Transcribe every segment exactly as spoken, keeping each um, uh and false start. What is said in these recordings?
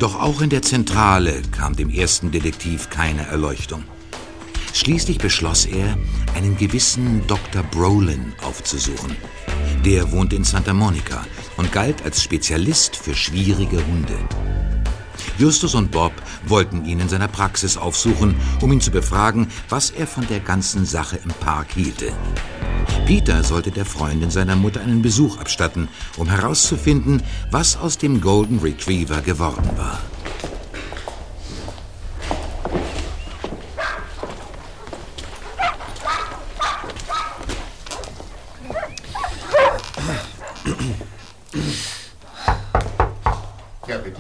Doch auch in der Zentrale kam dem ersten Detektiv keine Erleuchtung. Schließlich beschloss er, einen gewissen Doktor Brolin aufzusuchen. Der wohnte in Santa Monica und galt als Spezialist für schwierige Hunde. Justus und Bob wollten ihn in seiner Praxis aufsuchen, um ihn zu befragen, was er von der ganzen Sache im Park hielte. Peter sollte der Freundin seiner Mutter einen Besuch abstatten, um herauszufinden, was aus dem Golden Retriever geworden war. Ja, bitte.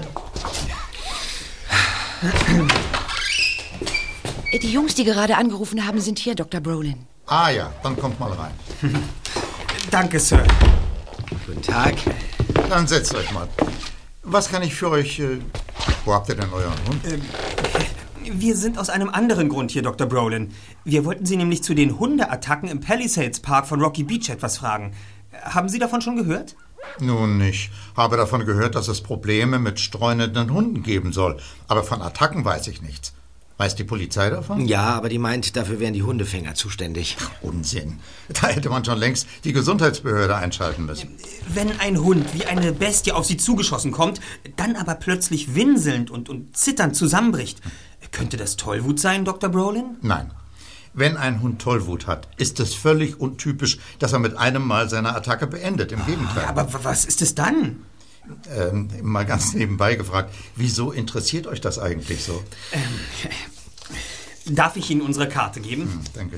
Die Jungs, die gerade angerufen haben, sind hier, Doktor Brolin. Ah ja, dann kommt mal rein. Danke, Sir. Guten Tag. Dann setzt euch mal. Was kann ich für euch... Äh, wo habt ihr denn euren Hund? Ähm, wir sind aus einem anderen Grund hier, Doktor Brolin. Wir wollten Sie nämlich zu den Hundeattacken im Palisades Park von Rocky Beach etwas fragen. Haben Sie davon schon gehört? Nun, ich habe davon gehört, dass es Probleme mit streunenden Hunden geben soll. Aber von Attacken weiß ich nichts. Weiß die Polizei davon? Ja, aber die meint, dafür wären die Hundefänger zuständig. Ach, Unsinn. Da hätte man schon längst die Gesundheitsbehörde einschalten müssen. Wenn ein Hund wie eine Bestie auf Sie zugeschossen kommt, dann aber plötzlich winselnd und, und zitternd zusammenbricht, könnte das Tollwut sein, Doktor Brolin? Nein. Wenn ein Hund Tollwut hat, ist es völlig untypisch, dass er mit einem Mal seine Attacke beendet. Im Gegenteil. Ja, aber was ist es dann? Ähm, mal ganz nebenbei gefragt, wieso interessiert euch das eigentlich so? Ähm, darf ich Ihnen unsere Karte geben? Hm, danke.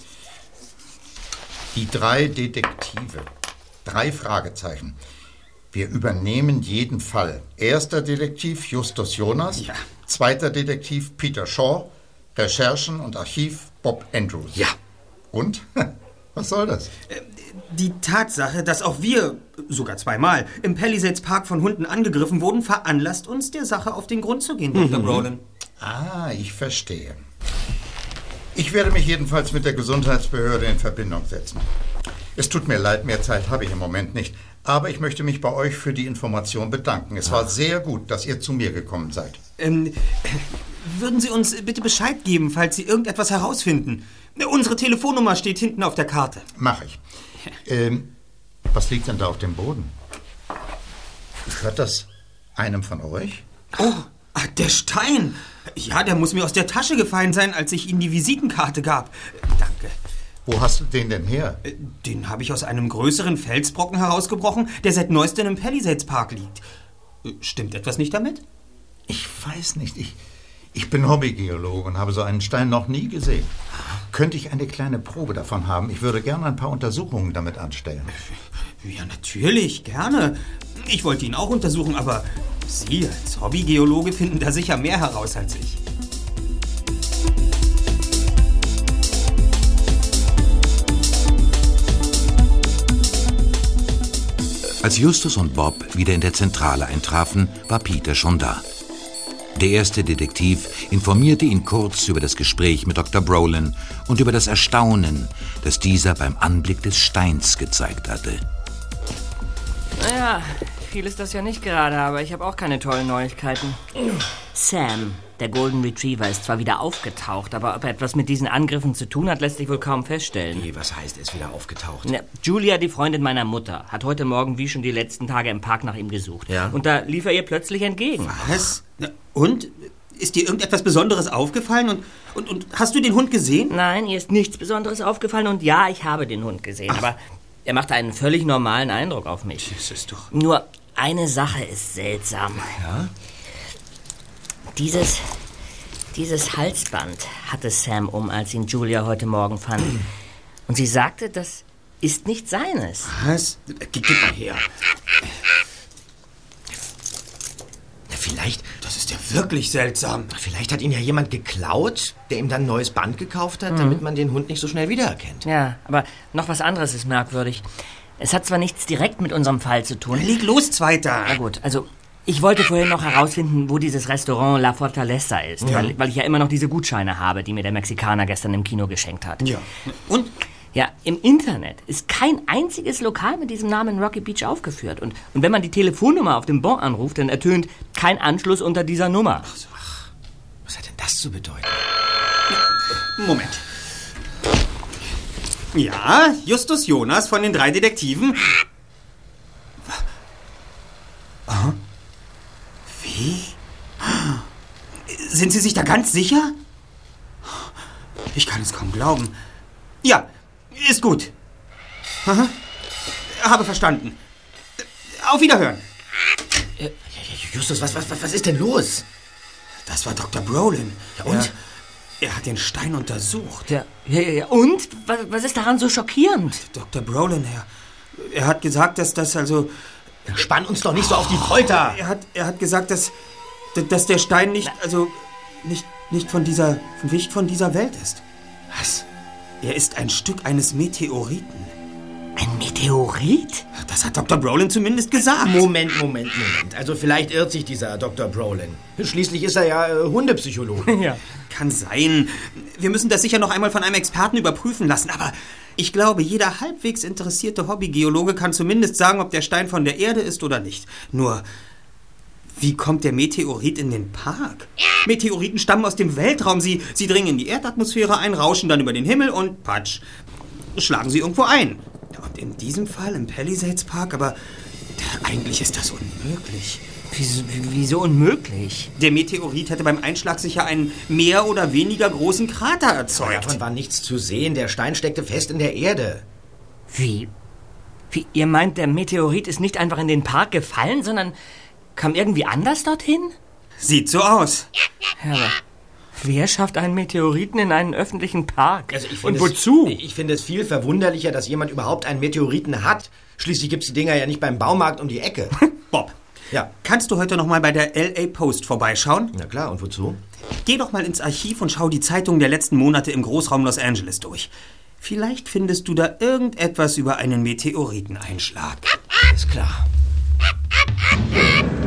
Die drei Detektive. Drei Fragezeichen. Wir übernehmen jeden Fall. Erster Detektiv Justus Jonas. Ja. Zweiter Detektiv Peter Shaw. Recherchen und Archiv Bob Andrews. Ja. Und? Was soll das? Die Tatsache, dass auch wir, sogar zweimal, im Palisades Park von Hunden angegriffen wurden, veranlasst uns, der Sache auf den Grund zu gehen, Doktor Mhm. Brolin. Ah, ich verstehe. Ich werde mich jedenfalls mit der Gesundheitsbehörde in Verbindung setzen. Es tut mir leid, mehr Zeit habe ich im Moment nicht. Aber ich möchte mich bei euch für die Information bedanken. Es war sehr gut, dass ihr zu mir gekommen seid. Ähm, würden Sie uns bitte Bescheid geben, falls Sie irgendetwas herausfinden? Unsere Telefonnummer steht hinten auf der Karte. Mach ich. Ähm, was liegt denn da auf dem Boden? Gehört das einem von euch? Oh, ach, der Stein. Ja, der muss mir aus der Tasche gefallen sein, als ich Ihnen die Visitenkarte gab. Danke. Wo hast du den denn her? Den habe ich aus einem größeren Felsbrocken herausgebrochen, der seit neuestem im Palisades Park liegt. Stimmt etwas nicht damit? Ich weiß nicht. Ich, ich bin Hobbygeologe und habe so einen Stein noch nie gesehen. Könnte ich eine kleine Probe davon haben? Ich würde gerne ein paar Untersuchungen damit anstellen. Ja, natürlich, gerne. Ich wollte ihn auch untersuchen, aber Sie als Hobbygeologe finden da sicher mehr heraus als ich. Als Justus und Bob wieder in der Zentrale eintrafen, war Peter schon da. Der erste Detektiv informierte ihn kurz über das Gespräch mit Doktor Brolin und über das Erstaunen, das dieser beim Anblick des Steins gezeigt hatte. Naja, viel ist das ja nicht gerade, aber ich habe auch keine tollen Neuigkeiten. Sam, der Golden Retriever, ist zwar wieder aufgetaucht, aber ob er etwas mit diesen Angriffen zu tun hat, lässt sich wohl kaum feststellen. Nee, was heißt, er ist wieder aufgetaucht? Na, Julia, die Freundin meiner Mutter, hat heute Morgen wie schon die letzten Tage im Park nach ihm gesucht. Ja? Und da lief er ihr plötzlich entgegen. Was? Und? Ist dir irgendetwas Besonderes aufgefallen? Und, und, und hast du den Hund gesehen? Nein, ihr ist nichts Besonderes aufgefallen. Und ja, ich habe den Hund gesehen. Ach. Aber er machte einen völlig normalen Eindruck auf mich. Das ist doch... Nur eine Sache ist seltsam. Ja? Dieses... Dieses Halsband hatte Sam um, als ihn Julia heute Morgen fand. Und sie sagte, das ist nicht seines. Was? Gib mal her. Vielleicht, das ist ja wirklich seltsam. Vielleicht hat ihn ja jemand geklaut, der ihm dann ein neues Band gekauft hat, mhm. damit man den Hund nicht so schnell wiedererkennt. Ja, aber noch was anderes ist merkwürdig. Es hat zwar nichts direkt mit unserem Fall zu tun. Leg los, Zweiter. Na gut, also ich wollte vorhin noch herausfinden, wo dieses Restaurant La Fortaleza ist, ja. weil, weil ich ja immer noch diese Gutscheine habe, die mir der Mexikaner gestern im Kino geschenkt hat. Ja. Und? Ja, im Internet ist kein einziges Lokal mit diesem Namen Rocky Beach aufgeführt. Und, und wenn man die Telefonnummer auf dem Bon anruft, dann ertönt kein Anschluss unter dieser Nummer. Ach so, ach, was hat denn das zu bedeuten? Moment. Ja, Justus Jonas von den drei Detektiven. Aha. Wie? Sind Sie sich da ganz sicher? Ich kann es kaum glauben. Ja, ist gut. Aha. Habe verstanden. Auf Wiederhören. Äh, Justus, was, was, was ist denn los? Das war Doktor Brolin. Ja, und? Er, er hat den Stein untersucht. Ja, ja, ja. Und? Was, was ist daran so schockierend? Doktor Brolin, er, er hat gesagt, dass das also... Spann uns doch nicht so auf die Folter. Er hat, er hat gesagt, dass, dass der Stein nicht, also nicht, nicht von dieser, nicht von dieser Welt ist. Was? Er ist ein Stück eines Meteoriten. Ein Meteorit? Das hat Doktor Brolin zumindest gesagt. Moment, Moment, Moment. Also vielleicht irrt sich dieser Doktor Brolin. Schließlich ist er ja äh, Hundepsychologe. Ja. Kann sein. Wir müssen das sicher noch einmal von einem Experten überprüfen lassen, aber ich glaube, jeder halbwegs interessierte Hobbygeologe kann zumindest sagen, ob der Stein von der Erde ist oder nicht. Nur, wie kommt der Meteorit in den Park? Meteoriten stammen aus dem Weltraum. Sie, sie dringen in die Erdatmosphäre ein, rauschen dann über den Himmel und patsch, schlagen sie irgendwo ein. Und in diesem Fall im Palisades Park, aber eigentlich ist das unmöglich. Wieso, wieso unmöglich? Der Meteorit hätte beim Einschlag sicher einen mehr oder weniger großen Krater erzeugt. Davon war nichts zu sehen. Der Stein steckte fest in der Erde. Wie? Wie, ihr meint, der Meteorit ist nicht einfach in den Park gefallen, sondern kam irgendwie anders dorthin? Sieht so aus. Ja, aber wer schafft einen Meteoriten in einen öffentlichen Park? Also ich Und es, wozu? Ich finde es viel verwunderlicher, dass jemand überhaupt einen Meteoriten hat. Schließlich gibt es die Dinger ja nicht beim Baumarkt um die Ecke. Bob, Ja. kannst du heute noch mal bei der L A Post vorbeischauen? Na klar, und wozu? Geh doch mal ins Archiv und schau die Zeitungen der letzten Monate im Großraum Los Angeles durch. Vielleicht findest du da irgendetwas über einen Meteoriteneinschlag. Ist klar.